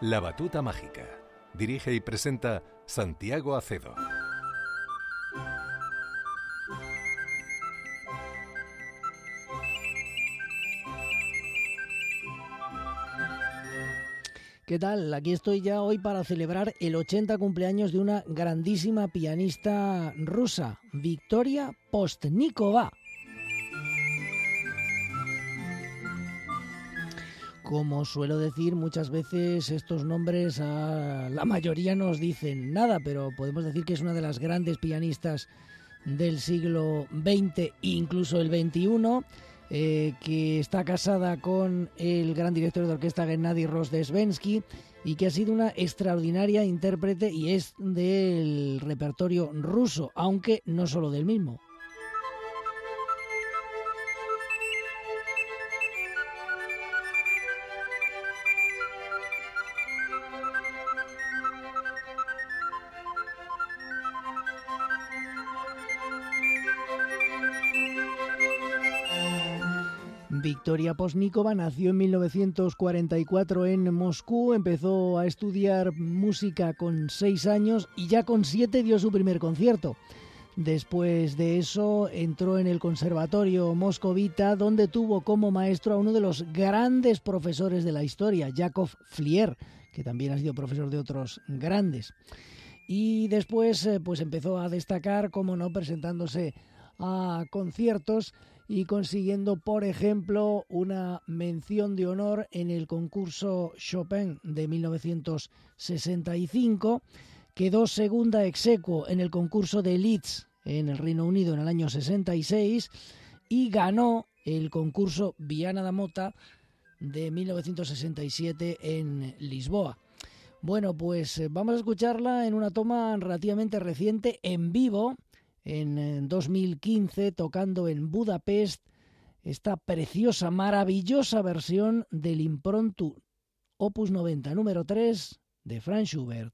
La Batuta Mágica. Dirige y presenta Santiago Acedo. ¿Qué tal? Aquí estoy ya hoy para celebrar el 80 cumpleaños de una grandísima pianista rusa, Victoria Postnikova. Como suelo decir, muchas veces estos nombres a la mayoría no nos dicen nada, pero podemos decir que es una de las grandes pianistas del siglo XX e incluso el XXI, que está casada con el gran director de orquesta Gennady Rozhdestvensky y que ha sido una extraordinaria intérprete y es del repertorio ruso, aunque no solo del mismo. Victoria Postnikova nació en 1944 en Moscú, empezó a estudiar música con 6 años y ya con 7 dio su primer concierto. Después de eso entró en el Conservatorio Moscovita, donde tuvo como maestro a uno de los grandes profesores de la historia, Yakov Flier, que también ha sido profesor de otros grandes. Y después pues empezó a destacar, como no, presentándose a conciertos y consiguiendo, por ejemplo, una mención de honor en el concurso Chopin de 1965, quedó segunda ex aequo en el concurso de Leeds en el Reino Unido en el año 66 y ganó el concurso Viana da Mota de 1967 en Lisboa. Bueno, pues vamos a escucharla en una toma relativamente reciente en vivo, en 2015, tocando en Budapest, esta preciosa, maravillosa versión del Impromptu Opus 90 número 3 de Franz Schubert.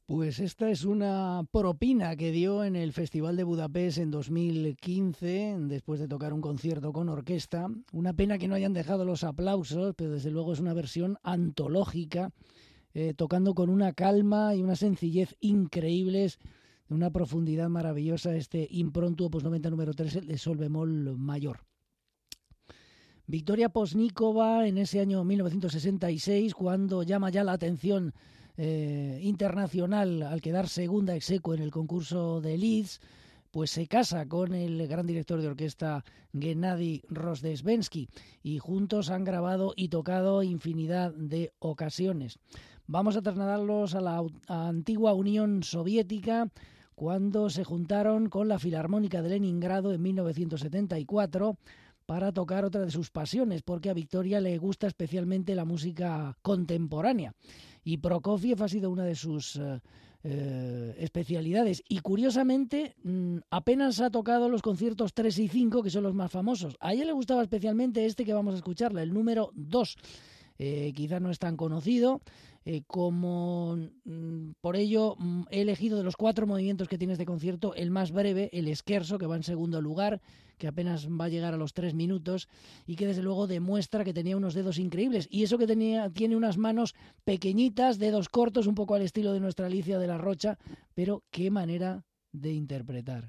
Pues esta es una propina que dio en el Festival de Budapest en 2015, después de tocar un concierto con orquesta. Una pena que no hayan dejado los aplausos, pero desde luego es una versión antológica, tocando con una calma y una sencillez increíbles, de una profundidad maravillosa, este Impromptu Opus 90 número 3 de sol bemol mayor. Victoria Postníkova en ese año 1966, cuando llama ya la atención internacional al quedar segunda ex aequo en el concurso de Leeds, pues se casa con el gran director de orquesta Gennady Rozhdestvensky y juntos han grabado y tocado infinidad de ocasiones. Vamos a trasladarlos a la antigua Unión Soviética, cuando se juntaron con la Filarmónica de Leningrado en 1974 para tocar otra de sus pasiones, porque a Victoria le gusta especialmente la música contemporánea. Y Prokofiev ha sido una de sus especialidades. Y curiosamente, apenas ha tocado los conciertos 3 y 5, que son los más famosos. A ella le gustaba especialmente este que vamos a escucharla, el número 2. Quizás no es tan conocido, por ello he elegido de los 4 movimientos que tiene este concierto el más breve, el scherzo, que va en segundo lugar, que apenas va a llegar a los 3 minutos y que desde luego demuestra que tenía unos dedos increíbles, y eso que tiene unas manos pequeñitas, dedos cortos, un poco al estilo de nuestra Alicia de la Rocha, pero qué manera de interpretar.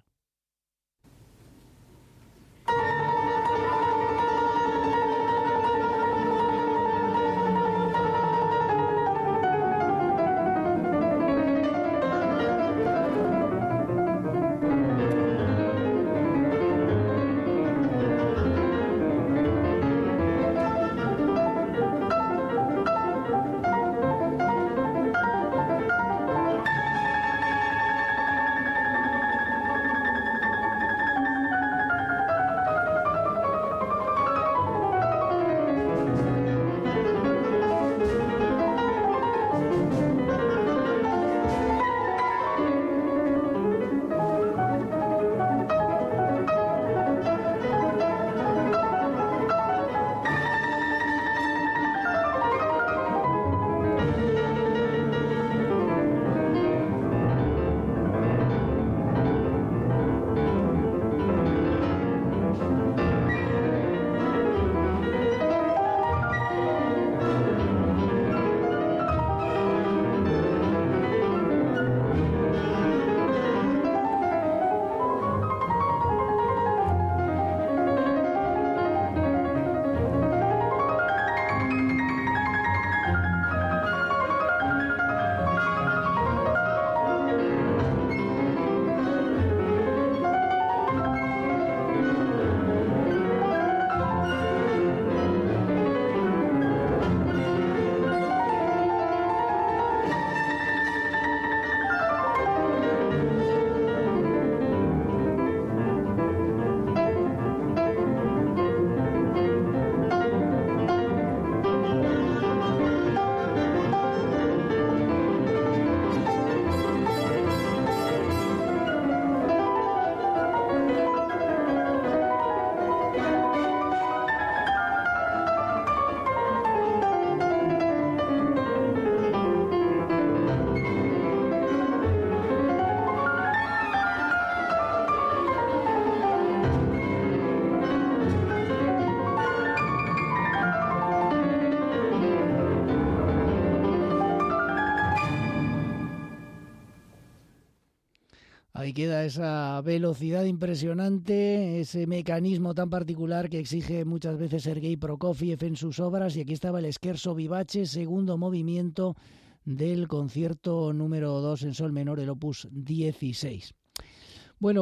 Ahí queda esa velocidad impresionante, ese mecanismo tan particular que exige muchas veces Sergei Prokofiev en sus obras. Y aquí estaba el Scherzo vivace, segundo movimiento del concierto número 2 en sol menor, el opus 16. Bueno,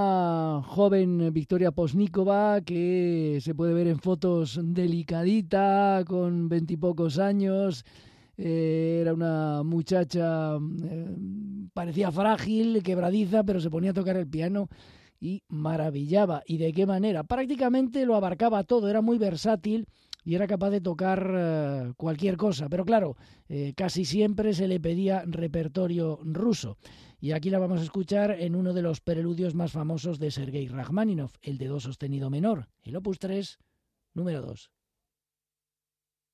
una joven Victoria Postníkova que se puede ver en fotos delicadita, con 20 y pocos años. Era una muchacha, parecía frágil, quebradiza, pero se ponía a tocar el piano y maravillaba. ¿Y de qué manera? Prácticamente lo abarcaba todo, era muy versátil y era capaz de tocar cualquier cosa. Pero claro, casi siempre se le pedía repertorio ruso. Y aquí la vamos a escuchar en uno de los preludios más famosos de Sergei Rachmaninoff, el de do sostenido menor, el opus 3, número 2. Thank you.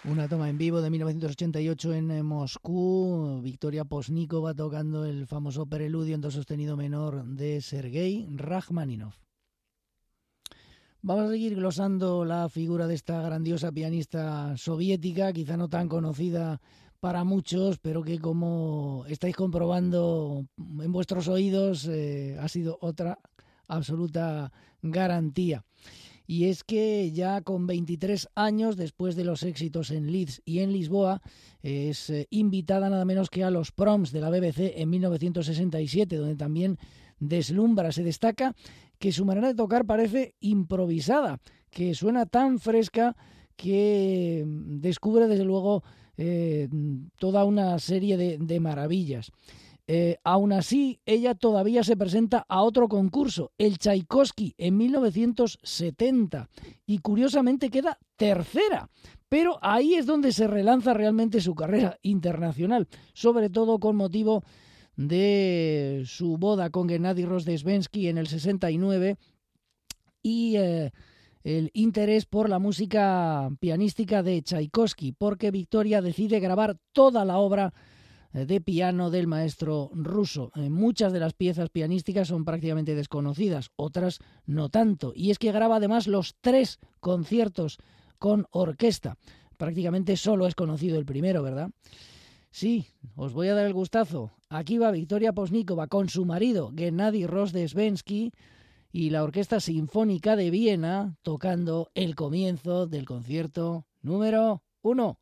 Una toma en vivo de 1988 en Moscú. Victoria Postníkova tocando el famoso preludio en do sostenido menor de Sergei Rachmaninoff. Vamos a seguir glosando la figura de esta grandiosa pianista soviética, quizá no tan conocida para muchos, pero que, como estáis comprobando en vuestros oídos, ha sido otra absoluta garantía. Y es que ya con 23 años, después de los éxitos en Leeds y en Lisboa, es invitada nada menos que a los Proms de la BBC en 1967, donde también deslumbra, se destaca que su manera de tocar parece improvisada, que suena tan fresca que descubre desde luego toda una serie de maravillas. Aún así, ella todavía se presenta a otro concurso, el Tchaikovsky, en 1970, y curiosamente queda tercera. Pero ahí es donde se relanza realmente su carrera internacional, sobre todo con motivo de su boda con Gennady Rozhdestvensky en el 69 y el interés por la música pianística de Tchaikovsky, porque Victoria decide grabar toda la obra de piano del maestro ruso. Muchas de las piezas pianísticas son prácticamente desconocidas, otras no tanto. Y es que graba además los 3 conciertos con orquesta. Prácticamente solo es conocido el primero, ¿verdad? Sí, os voy a dar el gustazo. Aquí va Victoria Postníkova con su marido, Gennady Rozhdestvensky, y la Orquesta Sinfónica de Viena tocando el comienzo del concierto número 1.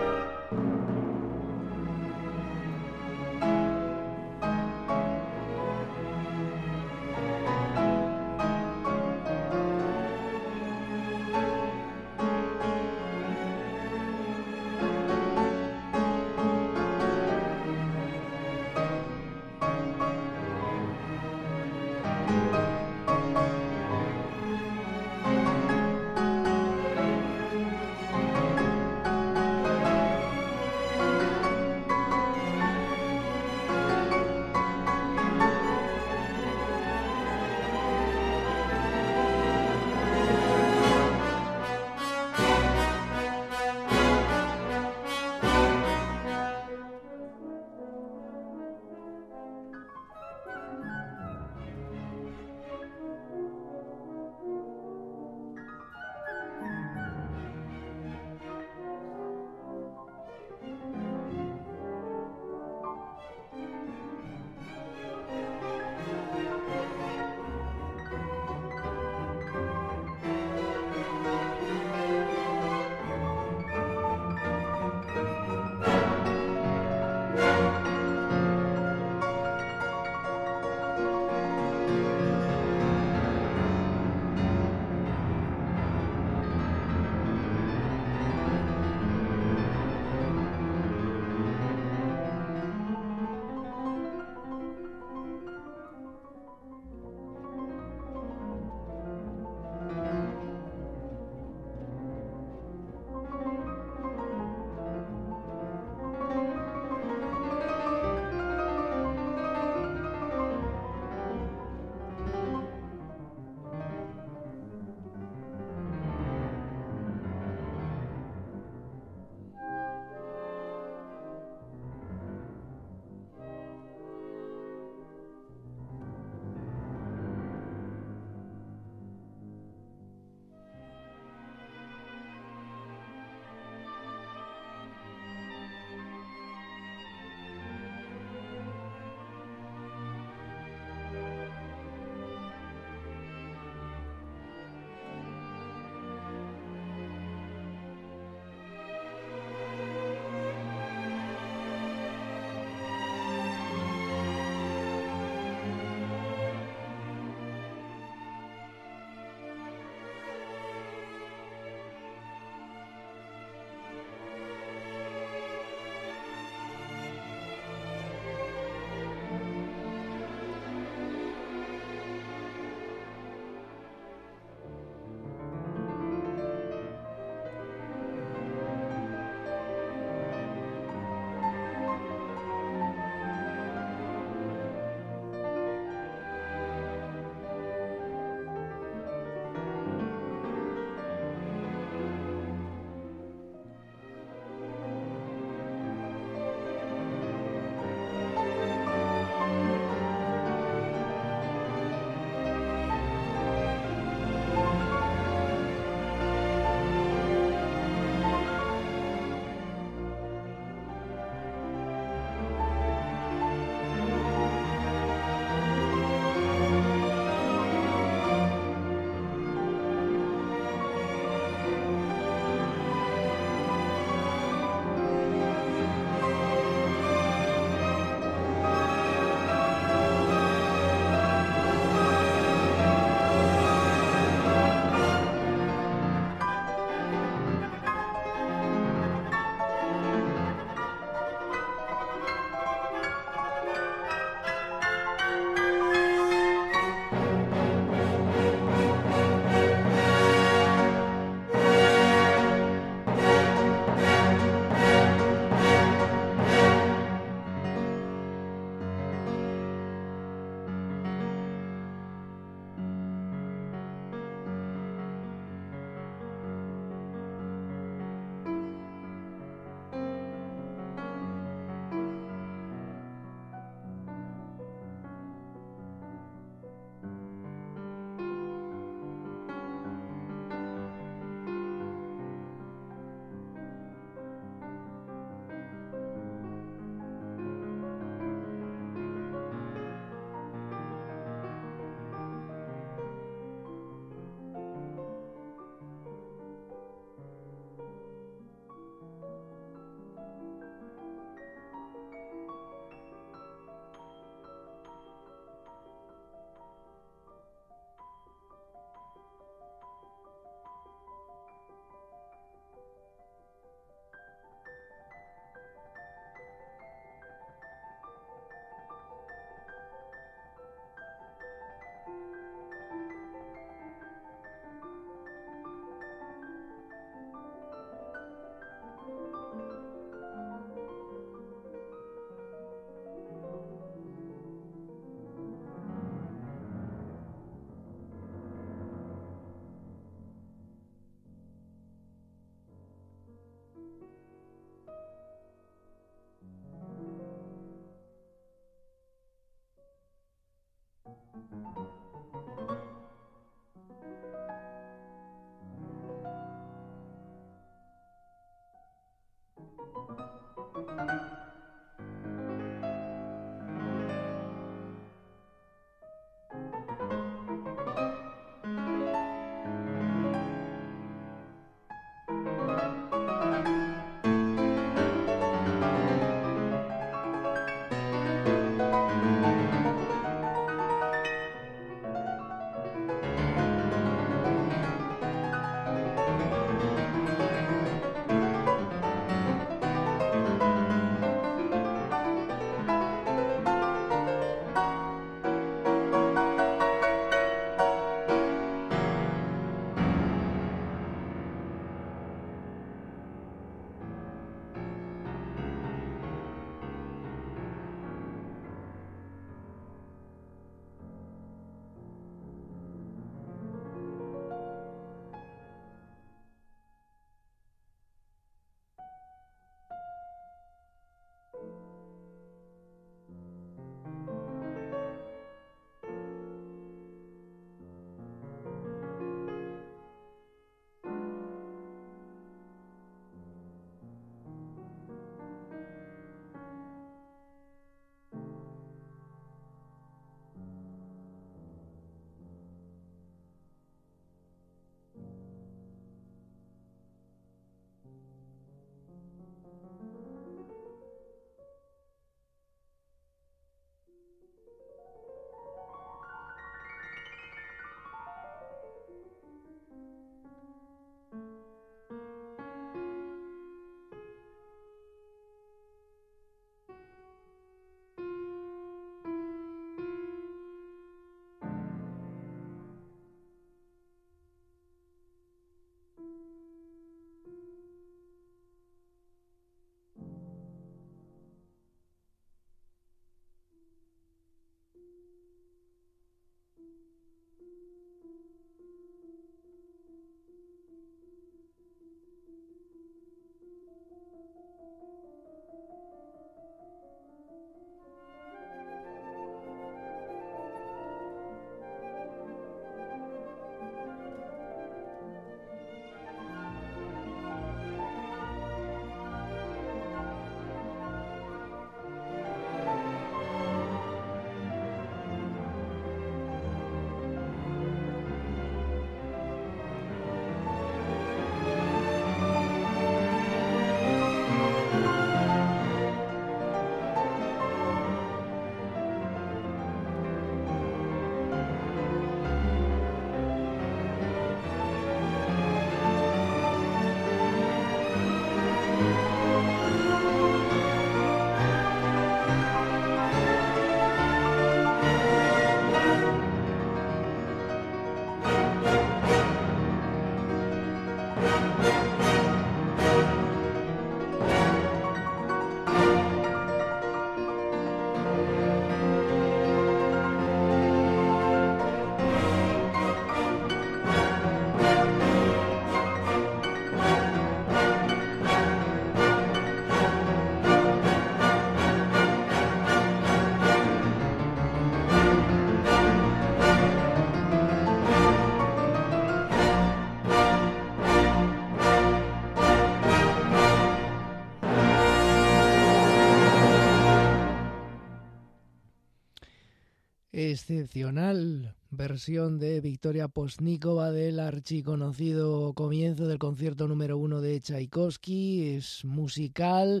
Excepcional versión de Victoria Postníkova del archiconocido comienzo del concierto número 1 de Tchaikovsky. Es musical,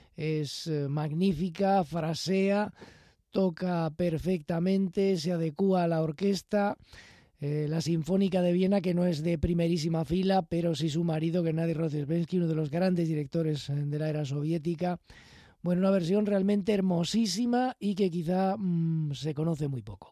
es magnífica, frasea, toca perfectamente, se adecúa a la orquesta. La Sinfónica de Viena, que no es de primerísima fila, pero sí su marido, Gennady Rozhdestvensky, uno de los grandes directores de la era soviética. Bueno, una versión realmente hermosísima y que quizá se conoce muy poco.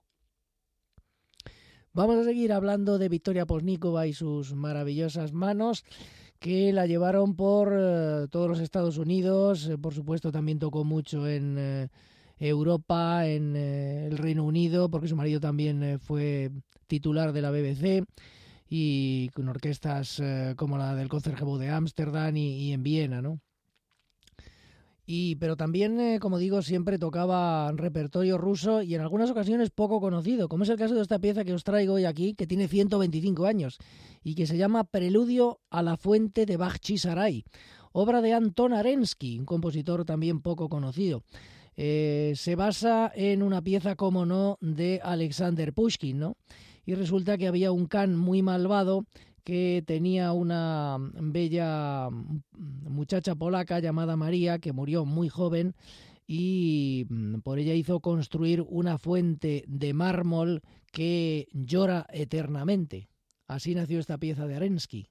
Vamos a seguir hablando de Victoria Postníkova y sus maravillosas manos, que la llevaron por todos los Estados Unidos. Por supuesto, también tocó mucho en Europa, en el Reino Unido, porque su marido también fue titular de la BBC, y con orquestas como la del Concertgebouw de Ámsterdam y en Viena, ¿no? Pero también, como digo, siempre tocaba repertorio ruso y en algunas ocasiones poco conocido, como es el caso de esta pieza que os traigo hoy aquí, que tiene 125 años y que se llama Preludio a la fuente de Bakhchisaray, obra de Anton Arensky, un compositor también poco conocido. Se basa en una pieza, como no, de Alexander Pushkin, ¿no? Y resulta que había un Khan muy malvado que tenía una bella muchacha polaca llamada María, que murió muy joven, y por ella hizo construir una fuente de mármol que llora eternamente. Así nació esta pieza de Arensky.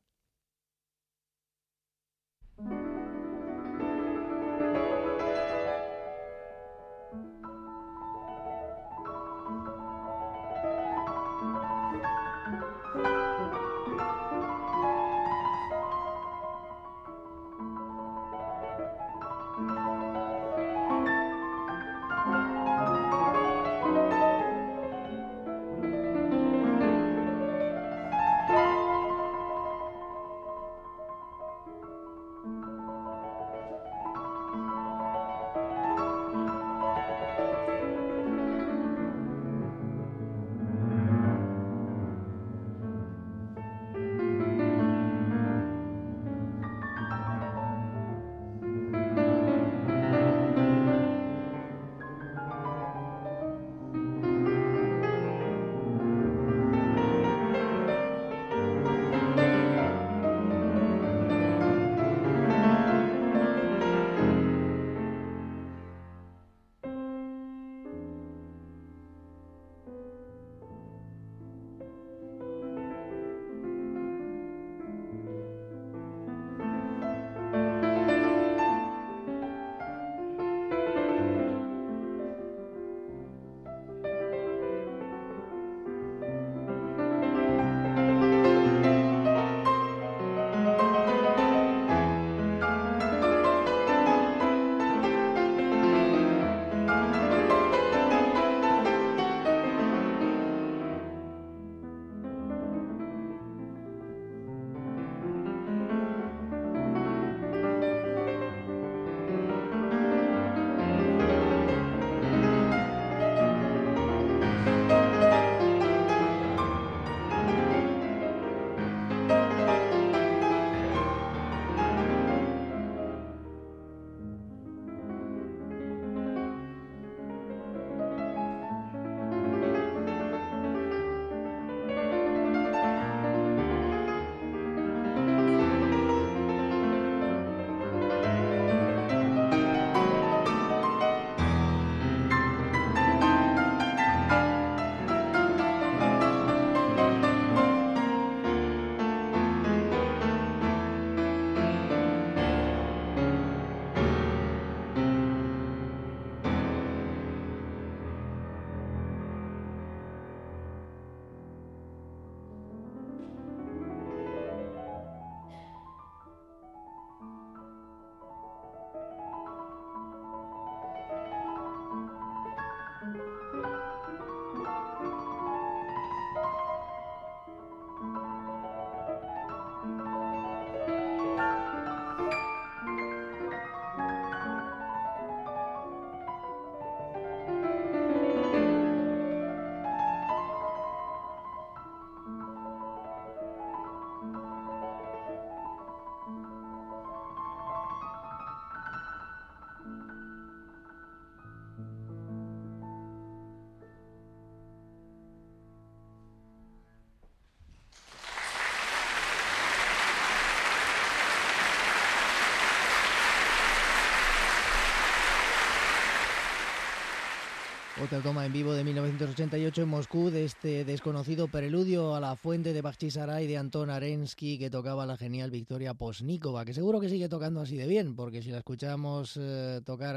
Otra toma en vivo de 1988 en Moscú de este desconocido preludio a la fuente de Bakhchisaray de Anton Arensky, que tocaba la genial Victoria Postnikova, que seguro que sigue tocando así de bien, porque si la escuchamos tocar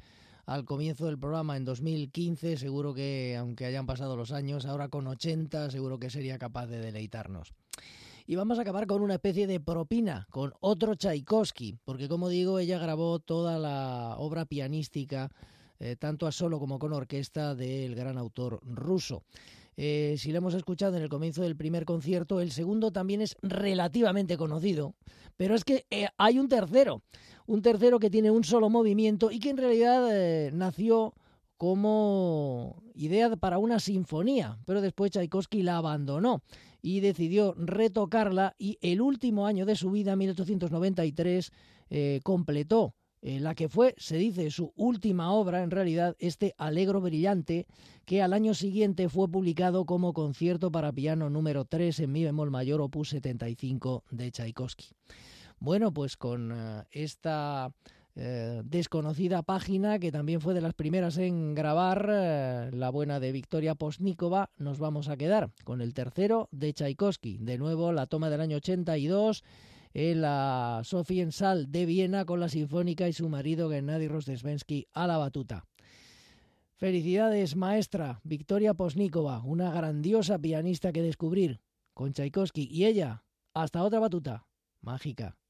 al comienzo del programa en 2015, seguro que, aunque hayan pasado los años, ahora con 80, seguro que sería capaz de deleitarnos. Y vamos a acabar con una especie de propina, con otro Tchaikovsky, porque como digo, ella grabó toda la obra pianística, tanto a solo como con orquesta, del gran autor ruso. Si lo hemos escuchado en el comienzo del primer concierto, el segundo también es relativamente conocido, pero es que hay un tercero, Un tercero que tiene un solo movimiento y que en realidad nació como idea para una sinfonía, pero después Tchaikovsky la abandonó y decidió retocarla, y el último año de su vida, 1893, completó la que fue, se dice, su última obra, en realidad, este Allegro brillante, que al año siguiente fue publicado como concierto para piano número 3 en mi bemol mayor, opus 75 de Tchaikovsky. Bueno, pues con esta desconocida página, que también fue de las primeras en grabar, la buena de Victoria Postníkova, nos vamos a quedar con el tercero de Tchaikovsky. De nuevo, la toma del año 82 en la Sophiensaal de Viena, con la Sinfónica y su marido Gennady Rozhdestvensky a la batuta. Felicidades, maestra Victoria Postníkova, una grandiosa pianista que descubrir con Tchaikovsky, y ella, hasta otra batuta mágica.